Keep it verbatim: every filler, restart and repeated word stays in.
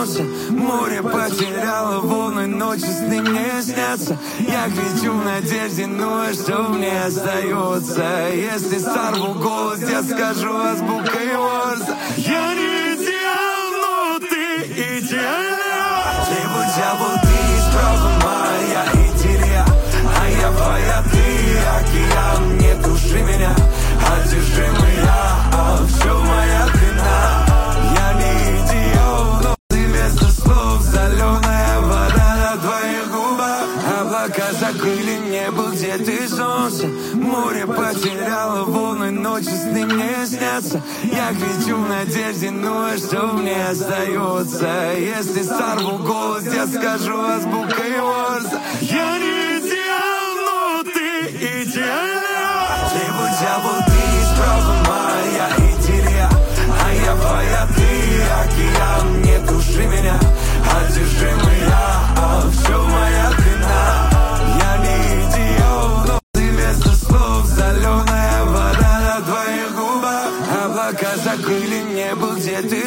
солнце, море потеряло волны, ночи сны мне снятся. Я кричу в надежде, ну а что мне остается? Если сорву голос, я скажу азбукой Морзе. Я не идеал, но ты идеальна. Либо дьявол, ты из прошлого, я идиллия, а я твоя, ты океан. Не души меня, одержимая, а все моя вина. Я не идиот, но ты вместо слов соленая вода на твоих губах. Облака закрыли небо, где ты солнце, море потеряло волны, ночи сны мне снятся. Я кричу в надежде, ну а что мне остается? Если сорву голос, я скажу азбукой Морзе. Я не идеал, но ты идеальна. Либо дьявол, ты из прошлого, я идиллия, а я твоя, ты океан. Не души меня, одержимая, а все моя вина. Я не идиот, но ты вместо слов соленая вода на твоих губах. Облака закрыли небо, где ты